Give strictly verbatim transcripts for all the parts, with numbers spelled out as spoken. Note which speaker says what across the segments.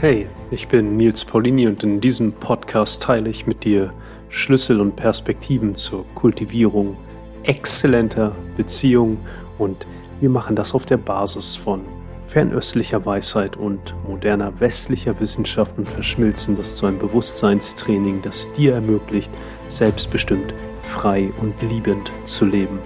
Speaker 1: Hey, ich bin Nils Paulini und in diesem Podcast teile ich mit dir Schlüssel und Perspektiven zur Kultivierung exzellenter Beziehungen und wir machen das auf der Basis von fernöstlicher Weisheit und moderner westlicher Wissenschaft und verschmilzen das zu einem Bewusstseinstraining, das dir ermöglicht, selbstbestimmt, frei und liebend zu leben.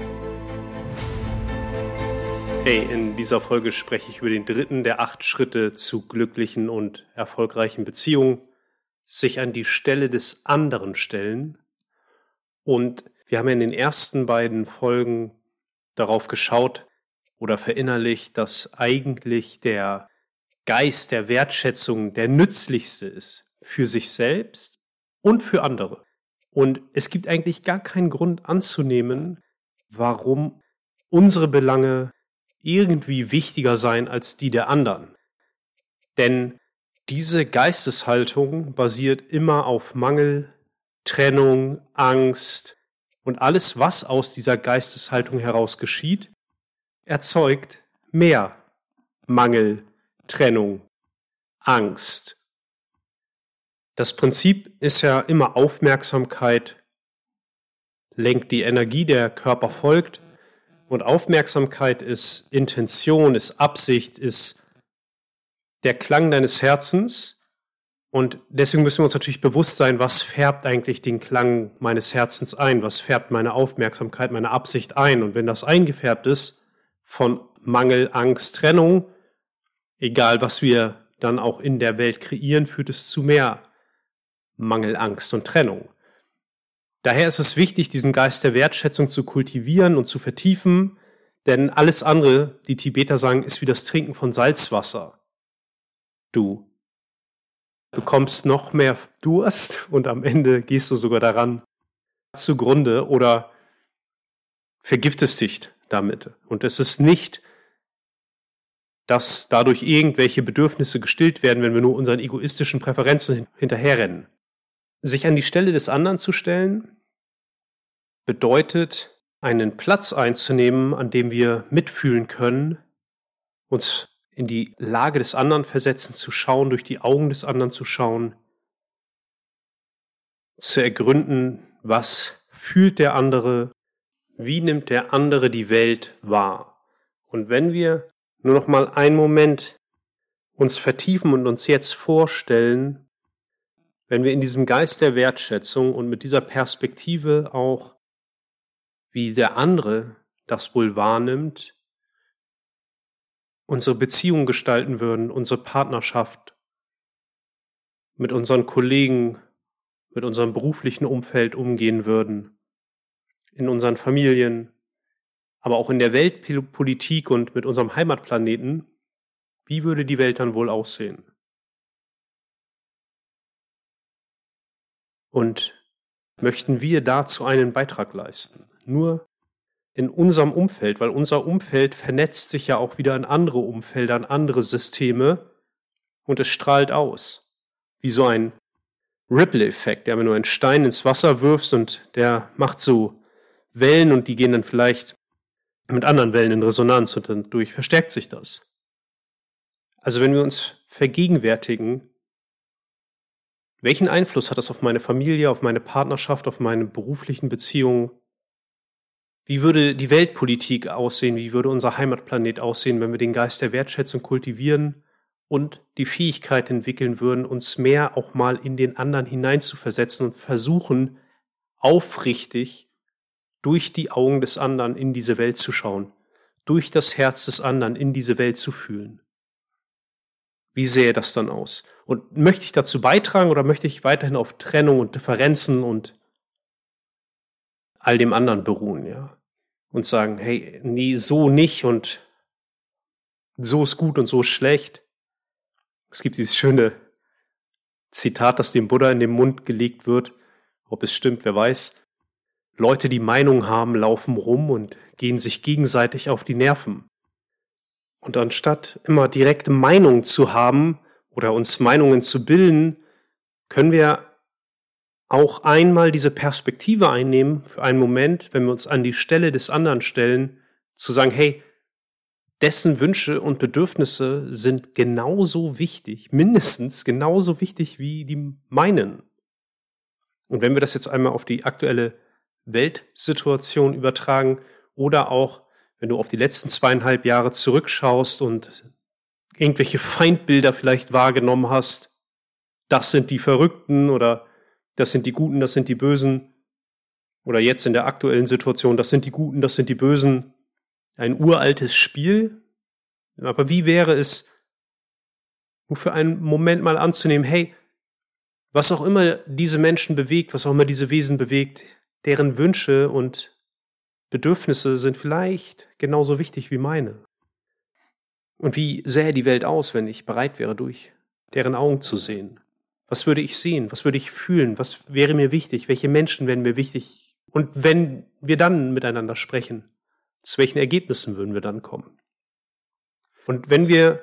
Speaker 1: Hey, in dieser Folge spreche ich über den dritten der acht Schritte zu glücklichen und erfolgreichen Beziehungen, sich an die Stelle des anderen stellen. Und wir haben ja in den ersten beiden Folgen darauf geschaut oder verinnerlicht, dass eigentlich der Geist der Wertschätzung der nützlichste ist für sich selbst und für andere. Und es gibt eigentlich gar keinen Grund anzunehmen, warum unsere Belange irgendwie wichtiger sein als die der anderen. Denn diese Geisteshaltung basiert immer auf Mangel, Trennung, Angst und alles, was aus dieser Geisteshaltung heraus geschieht, erzeugt mehr Mangel, Trennung, Angst. Das Prinzip ist ja immer Aufmerksamkeit, lenkt die Energie, der Körper folgt. Und Aufmerksamkeit ist Intention, ist Absicht, ist der Klang deines Herzens. Und deswegen müssen wir uns natürlich bewusst sein, was färbt eigentlich den Klang meines Herzens ein? Was färbt meine Aufmerksamkeit, meine Absicht ein? Und wenn das eingefärbt ist von Mangel, Angst, Trennung, egal was wir dann auch in der Welt kreieren, führt es zu mehr Mangel, Angst und Trennung. Daher ist es wichtig, diesen Geist der Wertschätzung zu kultivieren und zu vertiefen, denn alles andere, die Tibeter sagen, ist wie das Trinken von Salzwasser. Du bekommst noch mehr Durst und am Ende gehst du sogar daran zugrunde oder vergiftest dich damit. Und es ist nicht, dass dadurch irgendwelche Bedürfnisse gestillt werden, wenn wir nur unseren egoistischen Präferenzen hinterherrennen. Sich an die Stelle des anderen zu stellen, bedeutet, einen Platz einzunehmen, an dem wir mitfühlen können, uns in die Lage des anderen versetzen, zu schauen, durch die Augen des anderen zu schauen, zu ergründen, was fühlt der andere, wie nimmt der andere die Welt wahr. Und wenn wir nur noch mal einen Moment uns vertiefen und uns jetzt vorstellen, wenn wir in diesem Geist der Wertschätzung und mit dieser Perspektive auch, wie der andere das wohl wahrnimmt, unsere Beziehung gestalten würden, unsere Partnerschaft mit unseren Kollegen, mit unserem beruflichen Umfeld umgehen würden, in unseren Familien, aber auch in der Weltpolitik und mit unserem Heimatplaneten, wie würde die Welt dann wohl aussehen? Und möchten wir dazu einen Beitrag leisten? Nur in unserem Umfeld, weil unser Umfeld vernetzt sich ja auch wieder in andere Umfelder, in andere Systeme und es strahlt aus. Wie so ein Ripple-Effekt, der, wenn du einen Stein ins Wasser wirfst und der macht so Wellen und die gehen dann vielleicht mit anderen Wellen in Resonanz und dann dadurch verstärkt sich das. Also wenn wir uns vergegenwärtigen, welchen Einfluss hat das auf meine Familie, auf meine Partnerschaft, auf meine beruflichen Beziehungen? Wie würde die Weltpolitik aussehen? Wie würde unser Heimatplanet aussehen, wenn wir den Geist der Wertschätzung kultivieren und die Fähigkeit entwickeln würden, uns mehr auch mal in den anderen hineinzuversetzen und versuchen, aufrichtig durch die Augen des anderen in diese Welt zu schauen, durch das Herz des anderen in diese Welt zu fühlen? Wie sähe das dann aus? Und möchte ich dazu beitragen oder möchte ich weiterhin auf Trennung und Differenzen und all dem anderen beruhen, ja? Und sagen, hey, nee, so nicht und so ist gut und so ist schlecht. Es gibt dieses schöne Zitat, das dem Buddha in den Mund gelegt wird. Ob es stimmt, wer weiß. Leute, die Meinung haben, laufen rum und gehen sich gegenseitig auf die Nerven. Und anstatt immer direkte Meinungen zu haben oder uns Meinungen zu bilden, können wir auch einmal diese Perspektive einnehmen für einen Moment, wenn wir uns an die Stelle des anderen stellen, zu sagen, hey, dessen Wünsche und Bedürfnisse sind genauso wichtig, mindestens genauso wichtig wie die meinen. Und wenn wir das jetzt einmal auf die aktuelle Weltsituation übertragen oder auch, wenn du auf die letzten zweieinhalb Jahre zurückschaust und irgendwelche Feindbilder vielleicht wahrgenommen hast, das sind die Verrückten oder das sind die Guten, das sind die Bösen, oder jetzt in der aktuellen Situation, das sind die Guten, das sind die Bösen, ein uraltes Spiel. Aber wie wäre es, nur für einen Moment mal anzunehmen, hey, was auch immer diese Menschen bewegt, was auch immer diese Wesen bewegt, deren Wünsche und Bedürfnisse sind vielleicht genauso wichtig wie meine. Und wie sähe die Welt aus, wenn ich bereit wäre, durch deren Augen zu sehen? Was würde ich sehen? Was würde ich fühlen? Was wäre mir wichtig? Welche Menschen wären mir wichtig? Und wenn wir dann miteinander sprechen, zu welchen Ergebnissen würden wir dann kommen? Und wenn wir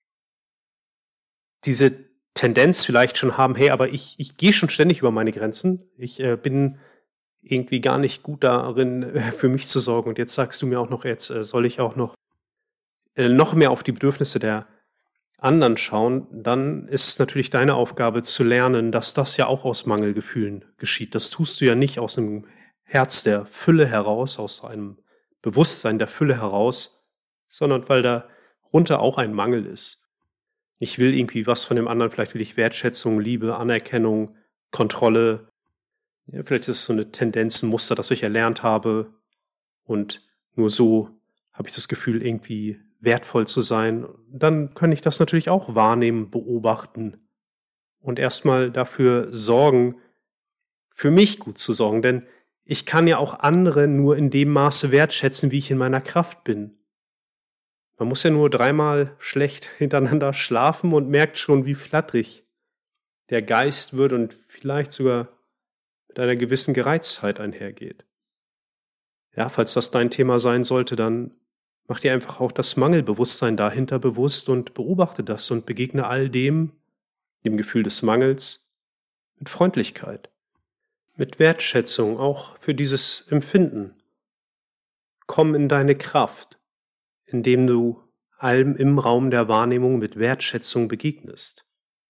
Speaker 1: diese Tendenz vielleicht schon haben, hey, aber ich, ich gehe schon ständig über meine Grenzen, ich äh, bin irgendwie gar nicht gut darin, äh, für mich zu sorgen und jetzt sagst du mir auch noch, jetzt äh, soll ich auch noch, äh, noch mehr auf die Bedürfnisse der anderen schauen, dann ist es natürlich deine Aufgabe zu lernen, dass das ja auch aus Mangelgefühlen geschieht. Das tust du ja nicht aus einem Herz der Fülle heraus, aus einem Bewusstsein der Fülle heraus, sondern weil darunter auch ein Mangel ist. Ich will irgendwie was von dem anderen, vielleicht will ich Wertschätzung, Liebe, Anerkennung, Kontrolle. Ja, vielleicht ist es so eine Tendenz, ein Muster, das ich erlernt habe und nur so habe ich das Gefühl, irgendwie wertvoll zu sein. Dann kann ich das natürlich auch wahrnehmen, beobachten und erstmal dafür sorgen, für mich gut zu sorgen, denn ich kann ja auch andere nur in dem Maße wertschätzen, wie ich in meiner Kraft bin. Man muss ja nur dreimal schlecht hintereinander schlafen und merkt schon, wie flatterig der Geist wird und vielleicht sogar mit einer gewissen Gereiztheit einhergeht. Ja, falls das dein Thema sein sollte, dann mach dir einfach auch das Mangelbewusstsein dahinter bewusst und beobachte das und begegne all dem, dem Gefühl des Mangels, mit Freundlichkeit, mit Wertschätzung auch für dieses Empfinden. Komm in deine Kraft, indem du allem im Raum der Wahrnehmung mit Wertschätzung begegnest.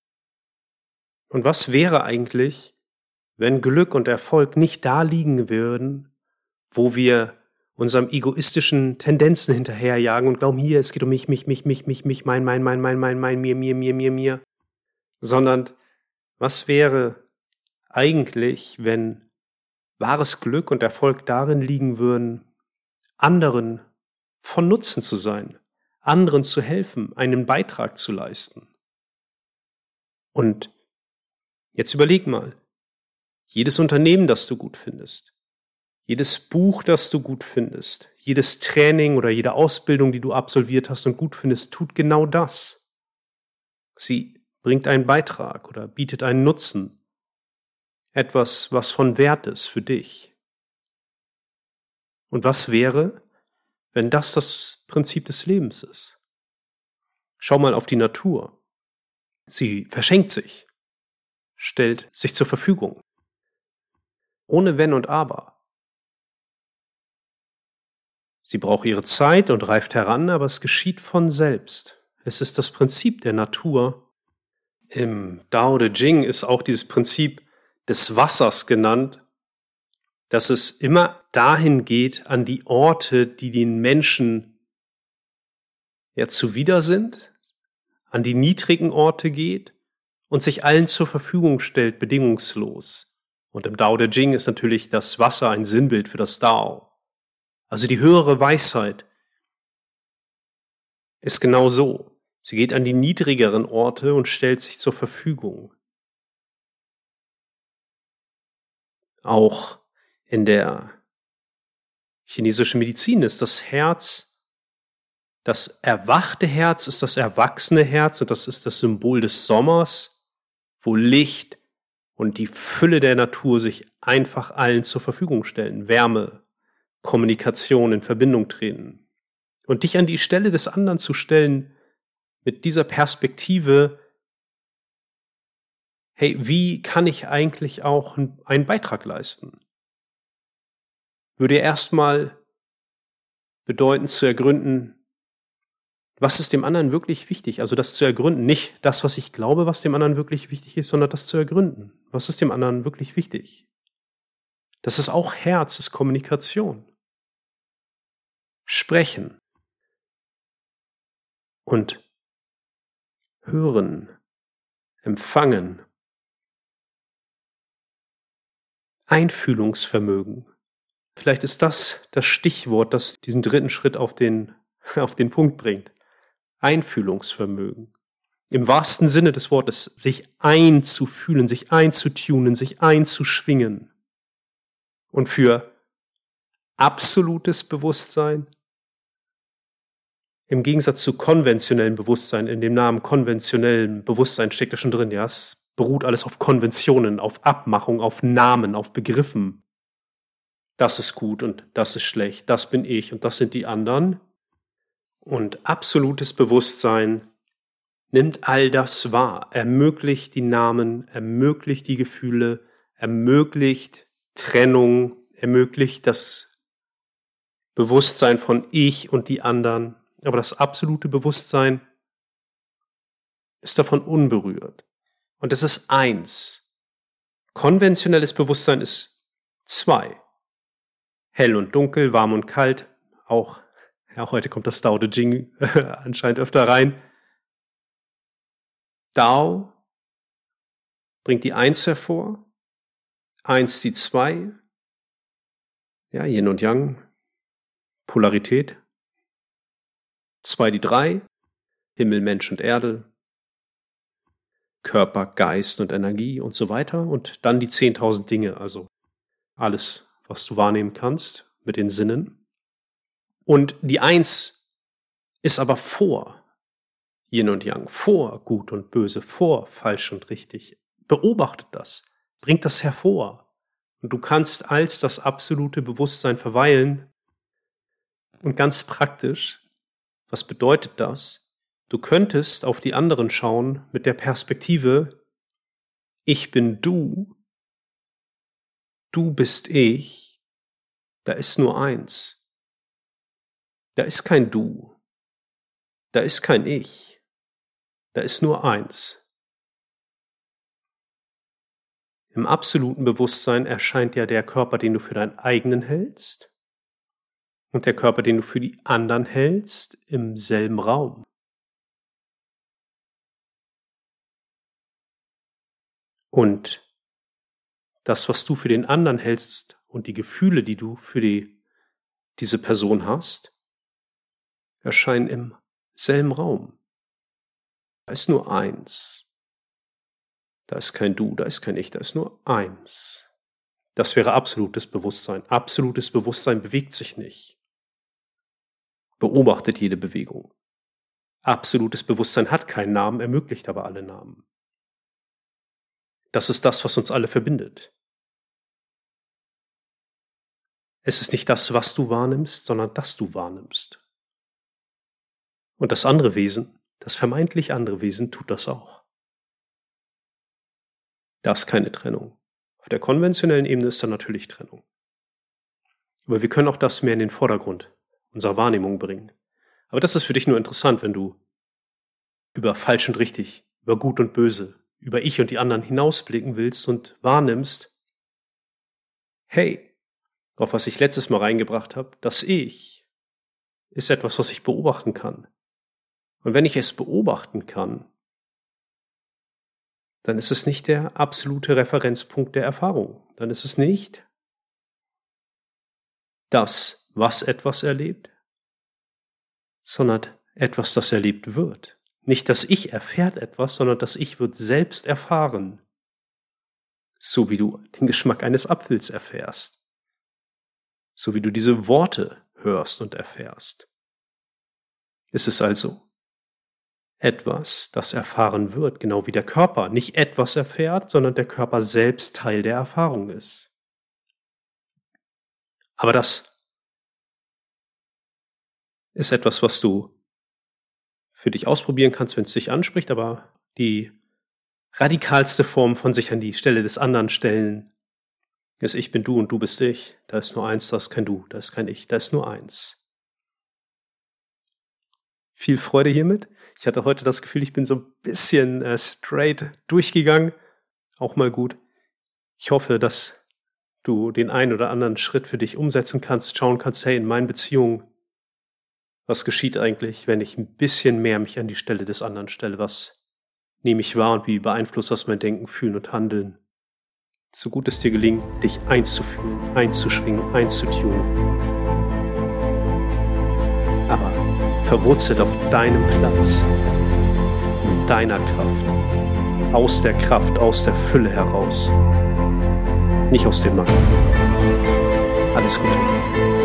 Speaker 1: Und was wäre eigentlich, wenn Glück und Erfolg nicht da liegen würden, wo wir unserem egoistischen Tendenzen hinterherjagen und glauben, hier, es geht um mich, mich, mich, mich, mich, mich, mein, mein, mein, mein, mein, mein, mir, mir, mir, mir, mir, sondern was wäre eigentlich, wenn wahres Glück und Erfolg darin liegen würden, anderen von Nutzen zu sein, anderen zu helfen, einen Beitrag zu leisten. Und jetzt überleg mal, jedes Unternehmen, das du gut findest, jedes Buch, das du gut findest, jedes Training oder jede Ausbildung, die du absolviert hast und gut findest, tut genau das. Sie bringt einen Beitrag oder bietet einen Nutzen, etwas, was von Wert ist für dich. Und was wäre, wenn das das Prinzip des Lebens ist? Schau mal auf die Natur. Sie verschenkt sich, stellt sich zur Verfügung. Ohne Wenn und Aber. Sie braucht ihre Zeit und reift heran, aber es geschieht von selbst. Es ist das Prinzip der Natur. Im Dao De Jing ist auch dieses Prinzip des Wassers genannt, dass es immer dahin geht, an die Orte, die den Menschen ja zuwider sind, an die niedrigen Orte geht und sich allen zur Verfügung stellt, bedingungslos. Und im Dao De Jing ist natürlich das Wasser ein Sinnbild für das Dao. Also die höhere Weisheit ist genau so. Sie geht an die niedrigeren Orte und stellt sich zur Verfügung. Auch in der chinesischen Medizin ist das Herz, das erwachte Herz ist das erwachsene Herz und das ist das Symbol des Sommers, wo Licht und die Fülle der Natur sich einfach allen zur Verfügung stellen. Wärme, Kommunikation, in Verbindung treten. Und dich an die Stelle des anderen zu stellen, mit dieser Perspektive, hey, wie kann ich eigentlich auch einen Beitrag leisten? Würde erstmal bedeuten zu ergründen, Was ist dem anderen wirklich wichtig? Also das zu ergründen. Nicht das, was ich glaube, was dem anderen wirklich wichtig ist, sondern das zu ergründen. Was ist dem anderen wirklich wichtig? Das ist auch Herz, das ist Kommunikation. Sprechen und hören, empfangen. Einfühlungsvermögen. Vielleicht ist das das Stichwort, das diesen dritten Schritt auf den, auf den Punkt bringt. Einfühlungsvermögen. Im wahrsten Sinne des Wortes, sich einzufühlen, sich einzutunen, sich einzuschwingen. Und für absolutes Bewusstsein, im Gegensatz zu konventionellem Bewusstsein, in dem Namen konventionellem Bewusstsein steckt ja schon drin, ja, es beruht alles auf Konventionen, auf Abmachung, auf Namen, auf Begriffen. Das ist gut und das ist schlecht, das bin ich und das sind die anderen. Und absolutes Bewusstsein nimmt all das wahr, ermöglicht die Namen, ermöglicht die Gefühle, ermöglicht Trennung, ermöglicht das Bewusstsein von ich und die anderen. Aber das absolute Bewusstsein ist davon unberührt. Und es ist eins. Konventionelles Bewusstsein ist zwei. Hell und dunkel, warm und kalt. Auch, ja, heute kommt das Tao Te Ching anscheinend öfter rein. Tao bringt die Eins hervor. Eins die Zwei. Ja, Yin und Yang. Polarität. Zwei die Drei. Himmel, Mensch und Erde. Körper, Geist und Energie und so weiter. Und dann die zehntausend Dinge, also alles, was du wahrnehmen kannst mit den Sinnen. Und die Eins ist aber vor Yin und Yang, vor Gut und Böse, vor Falsch und Richtig. Beobachtet das, bringt das hervor. Und du kannst als das absolute Bewusstsein verweilen. Und ganz praktisch, was bedeutet das? Du könntest auf die anderen schauen mit der Perspektive, ich bin du, du bist ich, da ist nur eins. Da ist kein Du, da ist kein Ich, da ist nur eins. Im absoluten Bewusstsein erscheint ja der Körper, den du für deinen eigenen hältst, und der Körper, den du für die anderen hältst, im selben Raum. Und das, was du für den anderen hältst und die Gefühle, die du für die, diese Person hast, erscheinen im selben Raum. Da ist nur eins. Da ist kein Du, da ist kein Ich, da ist nur eins. Das wäre absolutes Bewusstsein. Absolutes Bewusstsein bewegt sich nicht. Beobachtet jede Bewegung. Absolutes Bewusstsein hat keinen Namen, ermöglicht aber alle Namen. Das ist das, was uns alle verbindet. Es ist nicht das, was du wahrnimmst, sondern das du wahrnimmst. Und das andere Wesen, das vermeintlich andere Wesen, tut das auch. Da ist keine Trennung. Auf der konventionellen Ebene ist da natürlich Trennung. Aber wir können auch das mehr in den Vordergrund unserer Wahrnehmung bringen. Aber das ist für dich nur interessant, wenn du über falsch und richtig, über gut und böse, über ich und die anderen hinausblicken willst und wahrnimmst, hey, auf was ich letztes Mal reingebracht habe, das Ich ist etwas, was ich beobachten kann. Und wenn ich es beobachten kann, dann ist es nicht der absolute Referenzpunkt der Erfahrung. Dann ist es nicht das, was etwas erlebt, sondern etwas, das erlebt wird. Nicht das Ich erfährt etwas, sondern das Ich wird selbst erfahren. So wie du den Geschmack eines Apfels erfährst. So wie du diese Worte hörst und erfährst. Es ist also etwas, das erfahren wird, genau wie der Körper nicht etwas erfährt, sondern der Körper selbst Teil der Erfahrung ist. Aber das ist etwas, was du für dich ausprobieren kannst, wenn es dich anspricht, aber die radikalste Form von sich an die Stelle des anderen stellen ist ich bin du und du bist ich. Da ist nur eins, da ist kein Du, da ist kein Ich, da ist nur eins. viel Freude hiermit. Ich hatte heute das Gefühl, ich bin so ein bisschen äh, straight durchgegangen. Auch mal gut. Ich hoffe, dass du den einen oder anderen Schritt für dich umsetzen kannst, schauen kannst, hey, in meinen Beziehungen, was geschieht eigentlich, wenn ich ein bisschen mehr mich an die Stelle des anderen stelle? Was nehme ich wahr und wie beeinflusst das mein Denken, Fühlen und Handeln? So gut es dir gelingt, dich einzufühlen, einzuschwingen, einzutunen. Aber verwurzelt auf deinem Platz, in deiner Kraft, aus der Kraft, aus der Fülle heraus, nicht aus dem Mangel. Alles Gute.